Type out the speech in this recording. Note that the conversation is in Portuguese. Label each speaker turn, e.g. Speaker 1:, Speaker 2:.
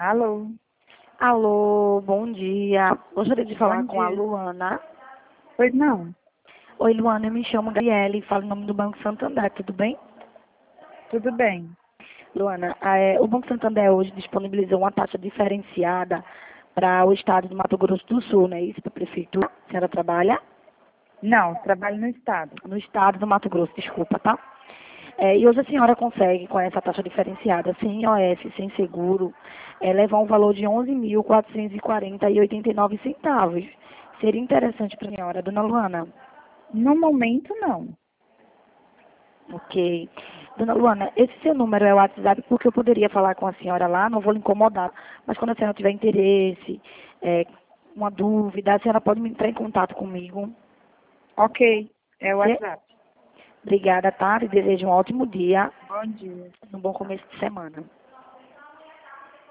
Speaker 1: Alô?
Speaker 2: Alô, bom dia. Gostaria de falar
Speaker 1: Bom
Speaker 2: com a
Speaker 1: dia.
Speaker 2: Luana.
Speaker 1: Pois não,
Speaker 2: Oi, Luana, eu me chamo Gabriele, falo em nome do Banco Santander, tudo bem?
Speaker 1: tudo bem.
Speaker 2: Luana, o Banco Santander hoje disponibilizou uma taxa diferenciada para o estado do Mato Grosso do Sul, não é isso? Para a prefeitura. A senhora trabalha
Speaker 1: Não, trabalho no estado.
Speaker 2: no estado do Mato Grosso, desculpa, tá? E hoje a senhora consegue, com essa taxa diferenciada, sem IOF, sem seguro, levar um valor de 11.440,89 centavos. Seria interessante para a senhora, dona Luana.
Speaker 1: No momento, não.
Speaker 2: Ok. Dona Luana, esse seu número é o WhatsApp porque eu poderia falar com a senhora lá, não vou lhe incomodar. Mas quando a senhora tiver interesse, uma dúvida, a senhora pode me entrar em contato comigo.
Speaker 1: Ok, é o
Speaker 2: Ok?
Speaker 1: WhatsApp.
Speaker 2: Obrigada, tá? E desejo um ótimo dia,
Speaker 1: Bom dia.
Speaker 2: um bom começo de semana.